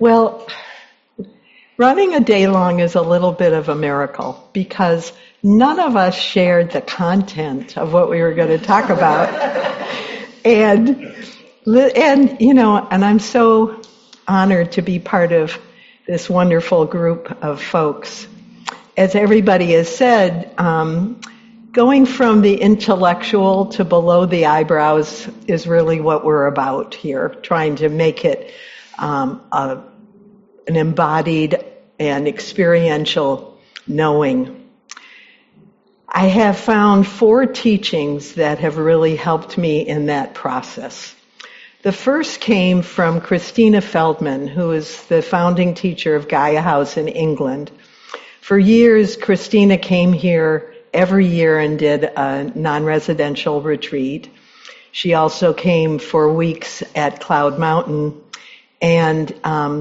Well, running a day long is a little bit of a miracle because none of us shared the content of what we were going to talk about. and I'm so honored to be part of this wonderful group of folks. As everybody has said, going from the intellectual to below the eyebrows is really what we're about here, trying to make it an embodied and experiential knowing. I have found 4 teachings that have really helped me in that process. The first came from Christina Feldman, who is the founding teacher of Gaia House in England. For years, Christina came here every year and did a non-residential retreat. She also came for weeks at Cloud Mountain. And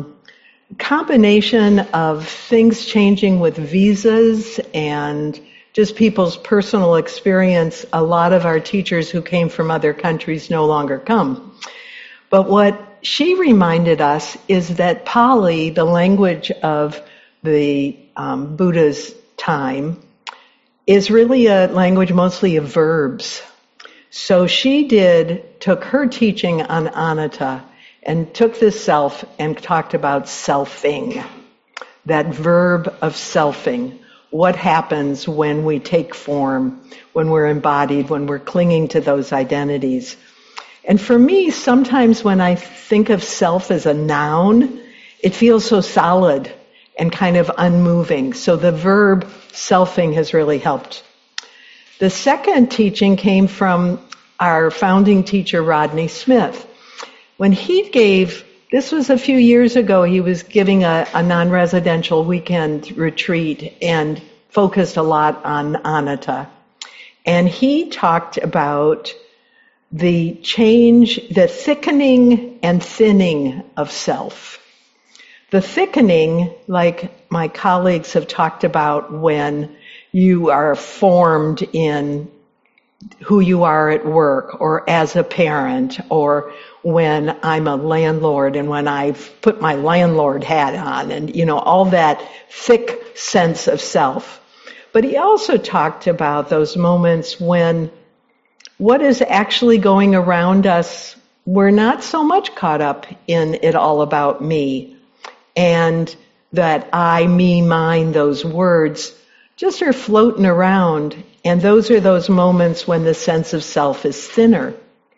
combination of things changing with visas and just people's personal experience, a lot of our teachers who came from other countries no longer come. But what she reminded us is that Pali, the language of the Buddha's time, is really a language mostly of verbs. So she took her teaching on anatta and took this self and talked about selfing, that verb of selfing. What happens when we take form, when we're embodied, when we're clinging to those identities. And for me, sometimes when I think of self as a noun, it feels so solid and kind of unmoving. So the verb selfing has really helped. The second teaching came from our founding teacher, Rodney Smith. When he this was a few years ago, he was giving a non-residential weekend retreat and focused a lot on anatta. And he talked about the change, the thickening and thinning of self. The thickening, like my colleagues have talked about when you are formed in who you are at work or as a parent, or when I'm a landlord and when I've put my landlord hat on and, all that thick sense of self. But he also talked about those moments when what is actually going around us, we're not so much caught up in it all about me. And that I, me, mine, those words just are floating around. And those are those moments when the sense of self is thinner.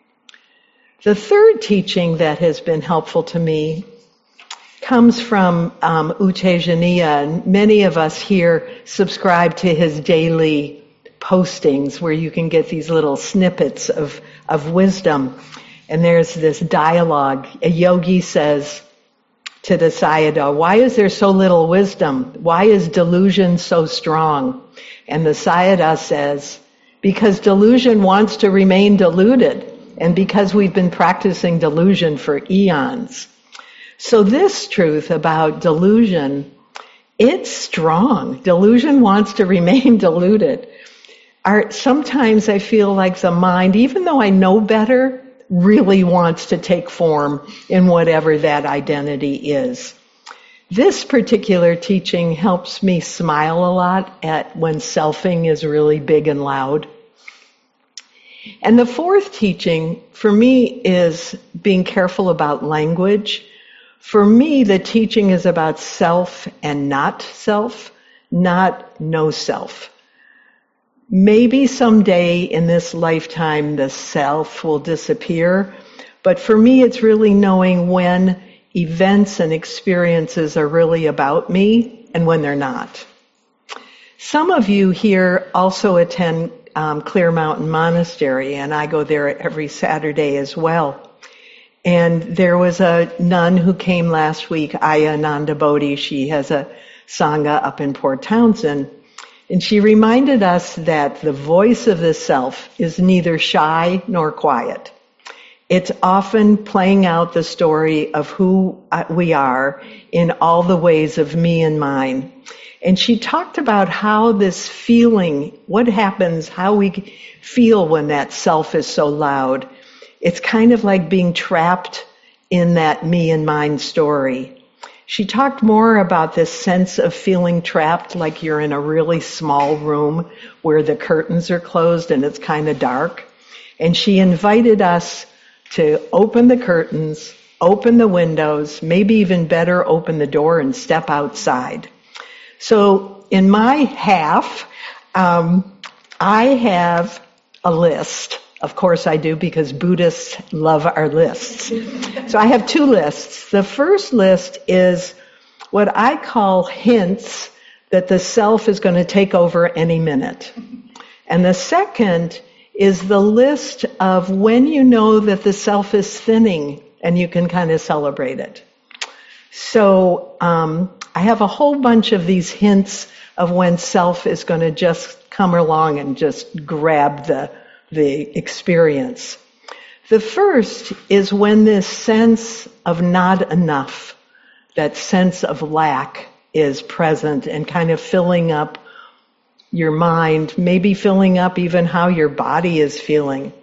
The third teaching that has been helpful to me comes from U Tejaniya. And many of us here subscribe to his daily postings where you can get these little snippets of wisdom. And there's this dialogue. A yogi says to the Sayadaw, "Why is there so little wisdom? Why is delusion so strong?" And the Sayadaw says, "Because delusion wants to remain deluded, and because we've been practicing delusion for eons." So this truth about delusion, it's strong. Delusion wants to remain deluded. Sometimes I feel like the mind, even though I know better, really wants to take form in whatever that identity is. This particular teaching helps me smile a lot at when selfing is really big and loud. And the fourth teaching for me is being careful about language. For me, the teaching is about self and not self, not no self. Maybe someday in this lifetime the self will disappear, but for me it's really knowing when events and experiences are really about me and when they're not. Some of you here also attend Clear Mountain Monastery, and I go there every Saturday as well. And there was a nun who came last week, Aya Nanda Bodhi. She has a sangha up in Port Townsend. And she reminded us that the voice of the self is neither shy nor quiet. It's often playing out the story of who we are in all the ways of me and mine. And she talked about how this feeling, what happens, how we feel when that self is so loud. It's kind of like being trapped in that me and mine story. She talked more about this sense of feeling trapped, like you're in a really small room where the curtains are closed and it's kind of dark. And she invited us to open the curtains, open the windows, maybe even better, open the door and step outside. So in my half, I have a list. Of course I do, because Buddhists love our lists. So I have two lists. The first list is what I call hints that the self is going to take over any minute. And the second is the list of when you know that the self is thinning and you can kind of celebrate it. So I have a whole bunch of these hints of when self is going to just come along and just grab the experience. The first is when this sense of not enough, that sense of lack is present and kind of filling up your mind, maybe filling up even how your body is feeling.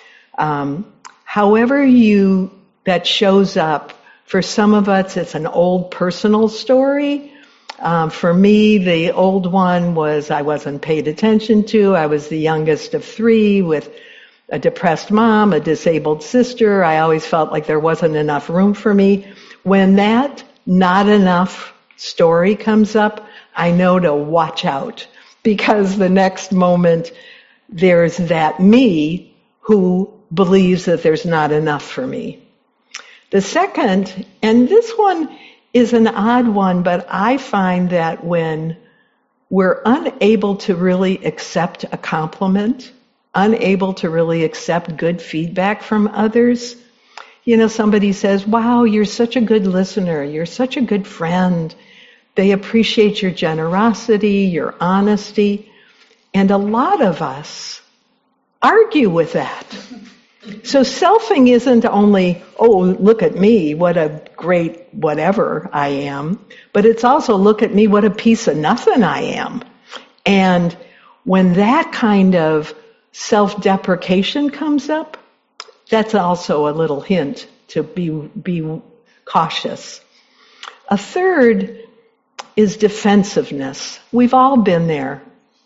However that shows up, for some of us it's an old personal story. For me, the old one was I wasn't paid attention to. I was the youngest of three with a depressed mom, a disabled sister. I always felt like there wasn't enough room for me. When that not enough story comes up, I know to watch out, because the next moment there's that me who believes that there's not enough for me. The second, and this one is an odd one, but I find that when we're unable to really accept a compliment, unable to really accept good feedback from others, somebody says, wow, you're such a good listener, you're such a good friend. They appreciate your generosity, your honesty, and a lot of us argue with that. So selfing isn't only, oh, look at me, what a great whatever I am, but it's also, look at me, what a piece of nothing I am. And when that kind of self-deprecation comes up, that's also a little hint to be cautious. A third is defensiveness. We've all been there.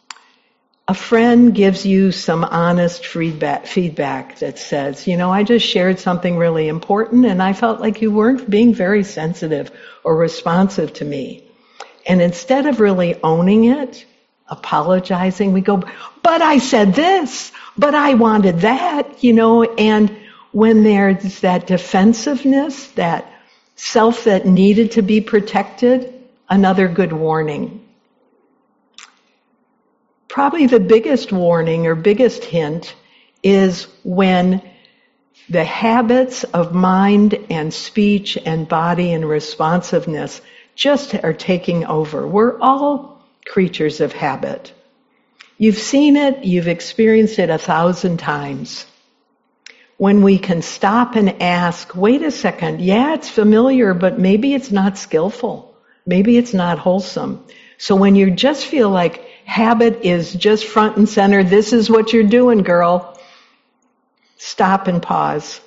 A friend gives you some honest feedback that says, I just shared something really important and I felt like you weren't being very sensitive or responsive to me. And instead of really owning it, apologizing, we go, but I said this, but I wanted that, and when there's that defensiveness, that self that needed to be protected, another good warning. Probably the biggest warning or biggest hint is when the habits of mind and speech and body and responsiveness just are taking over. We're all creatures of habit. You've seen it, you've experienced it 1,000 times. When we can stop and ask, wait a second, yeah, it's familiar, but maybe it's not skillful. Maybe it's not wholesome. So when you just feel like habit is just front and center, this is what you're doing, girl, stop and pause.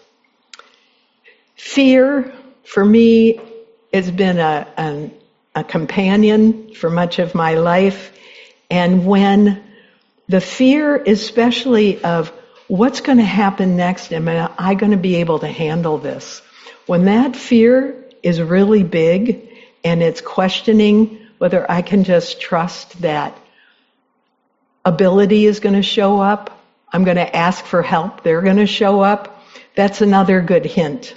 Fear, for me, has been a companion for much of my life. And when the fear, especially of what's going to happen next, am I going to be able to handle this? When that fear is really big and it's questioning whether I can just trust that ability is going to show up, I'm going to ask for help, they're going to show up, that's another good hint.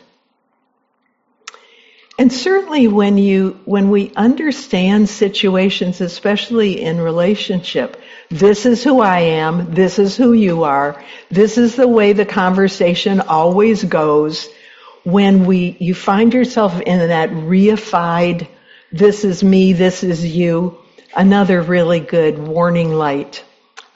And certainly when we understand situations, especially in relationship, this is who I am, this is who you are, this is the way the conversation always goes. When you find yourself in that reified, this is me, this is you, another really good warning light.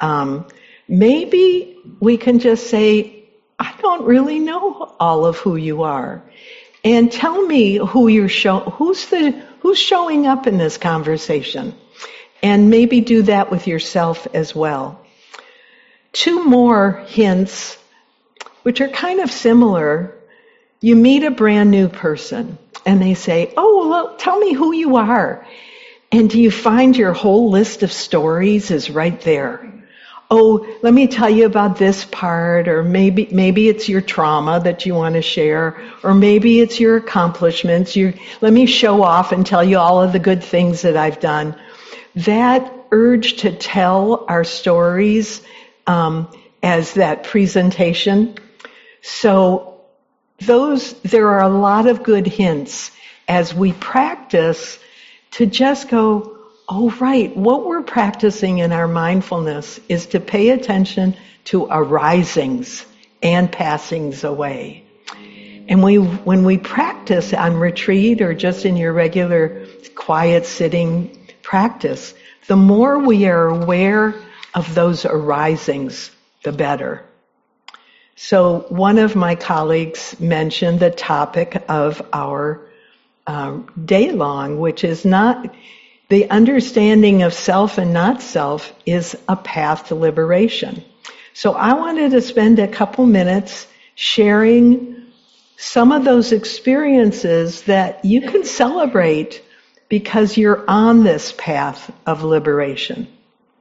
Maybe we can just say, I don't really know all of who you are. And tell me who's showing up in this conversation. And maybe do that with yourself as well. Two more hints, which are kind of similar. You meet a brand new person. and they say, oh, well, tell me who you are. And do you find your whole list of stories is right there? Oh, let me tell you about this part, or maybe it's your trauma that you want to share, or maybe it's your accomplishments. Let me show off and tell you all of the good things that I've done. That urge to tell our stories as that presentation. So there are a lot of good hints as we practice to just go, oh, right, what we're practicing in our mindfulness is to pay attention to arisings and passings away. And when we practice on retreat or just in your regular quiet sitting practice, the more we are aware of those arisings, the better. So one of my colleagues mentioned the topic of our day long, which is not the understanding of self and not self is a path to liberation. So I wanted to spend a couple minutes sharing some of those experiences that you can celebrate because you're on this path of liberation.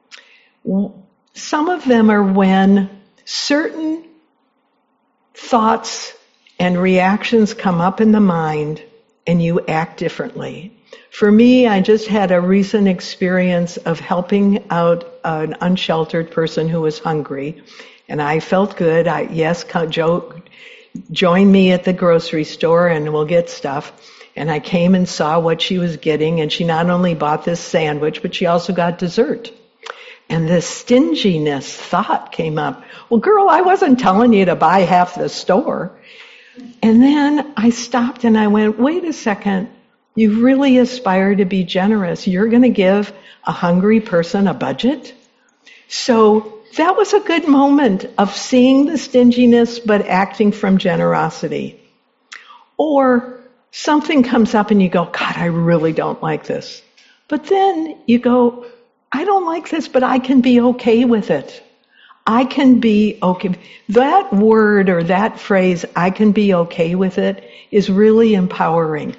Some of them are when certain thoughts and reactions come up in the mind and you act differently. For me, I just had a recent experience of helping out an unsheltered person who was hungry, and I felt good. Joe joined me at the grocery store and we'll get stuff. And I came and saw what she was getting, and she not only bought this sandwich, but she also got dessert. And this stinginess thought came up. Well, girl, I wasn't telling you to buy half the store. And then I stopped and I went, wait a second. You really aspire to be generous. You're going to give a hungry person a budget? So that was a good moment of seeing the stinginess but acting from generosity. Or something comes up and you go, God, I really don't like this. But then you go, I don't like this, but I can be okay with it. I can be okay. That word or that phrase, I can be okay with it, is really empowering.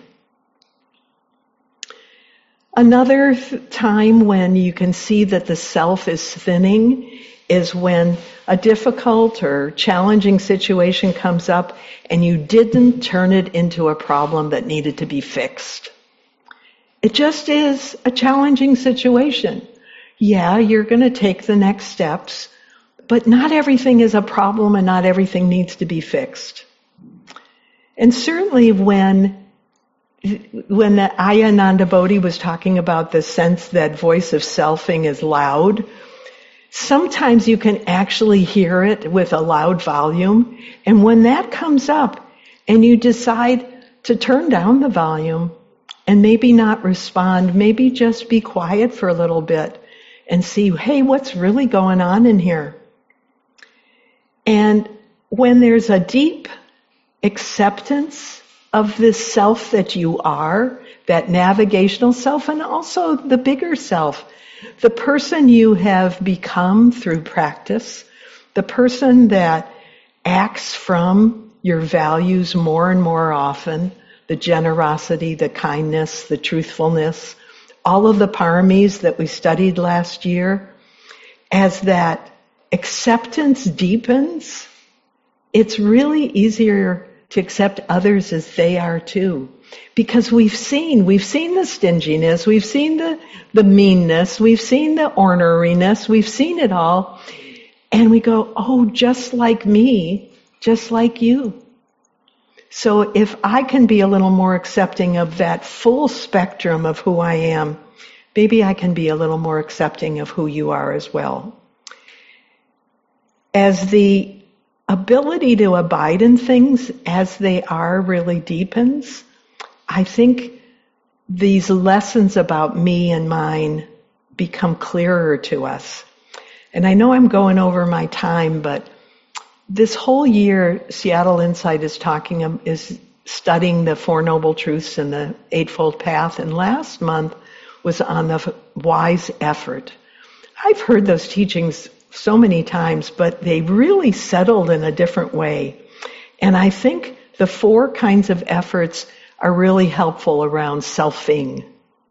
Another time when you can see that the self is thinning is when a difficult or challenging situation comes up and you didn't turn it into a problem that needed to be fixed. It just is a challenging situation. Yeah, you're going to take the next steps, but not everything is a problem and not everything needs to be fixed. And certainly when the Ayananda Bodhi was talking about the sense that voice of selfing is loud, sometimes you can actually hear it with a loud volume. And when that comes up and you decide to turn down the volume and maybe not respond, maybe just be quiet for a little bit and see, hey, what's really going on in here? And when there's a deep acceptance of this self that you are, that navigational self, and also the bigger self, the person you have become through practice, the person that acts from your values more and more often, the generosity, the kindness, the truthfulness, all of the paramis that we studied last year, as that acceptance deepens, it's really easier to accept others as they are too. Because we've seen the stinginess, we've seen the meanness, we've seen the orneriness, we've seen it all. And we go, oh, just like me, just like you. So if I can be a little more accepting of that full spectrum of who I am, maybe I can be a little more accepting of who you are as well. As the ability to abide in things as they are really deepens, I think these lessons about me and mine become clearer to us. And I know I'm going over my time, but this whole year, Seattle Insight is studying the Four Noble Truths and the Eightfold Path, and last month was on the wise effort. I've heard those teachings so many times, but they really settled in a different way. And I think the four kinds of efforts are really helpful around selfing.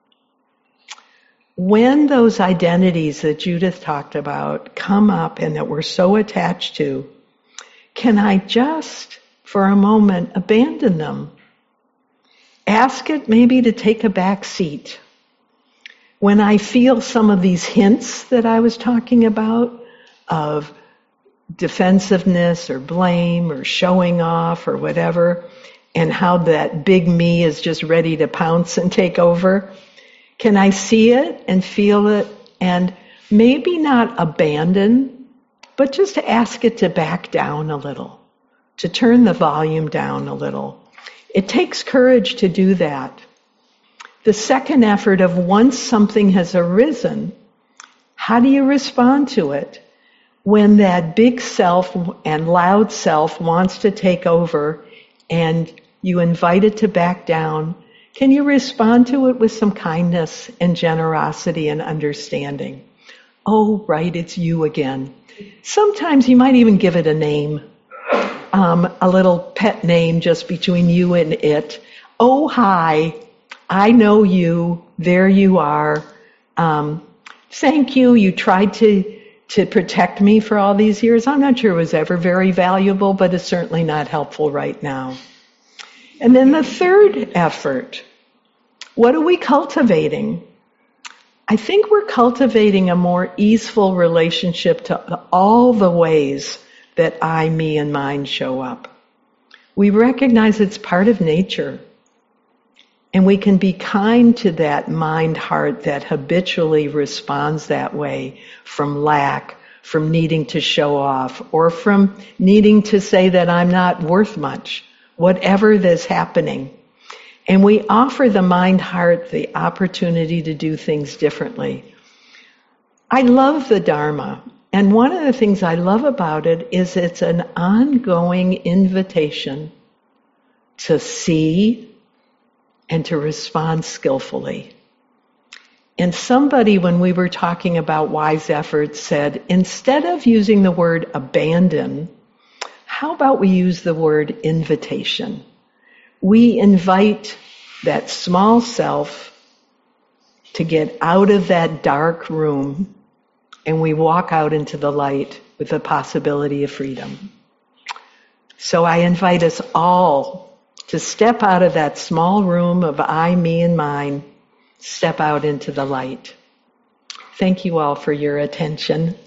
When those identities that Judith talked about come up and that we're so attached to, can I just, for a moment, abandon them? Ask it maybe to take a back seat. When I feel some of these hints that I was talking about of defensiveness or blame or showing off or whatever, and how that big me is just ready to pounce and take over, can I see it and feel it and maybe not abandon, but just to ask it to back down a little, to turn the volume down a little. It takes courage to do that. The second effort of once something has arisen, how do you respond to it? When that big self and loud self wants to take over and you invite it to back down, can you respond to it with some kindness and generosity and understanding? Oh, right, it's you again. Sometimes you might even give it a name, a little pet name just between you and it. Oh, hi, I know you, there you are. Thank you, you tried to protect me for all these years. I'm not sure it was ever very valuable, but it's certainly not helpful right now. And then the third effort, what are we cultivating? I think we're cultivating a more easeful relationship to all the ways that I, me, and mine show up. We recognize it's part of nature. And we can be kind to that mind heart that habitually responds that way from lack, from needing to show off, or from needing to say that I'm not worth much, whatever is happening. And we offer the mind heart the opportunity to do things differently. I love the Dharma. And one of the things I love about it is it's an ongoing invitation to see and to respond skillfully. And somebody, when we were talking about wise efforts, said, instead of using the word abandon, how about we use the word invitation? We invite that small self to get out of that dark room, and we walk out into the light with the possibility of freedom. So I invite us all to step out of that small room of I, me, and mine, step out into the light. Thank you all for your attention.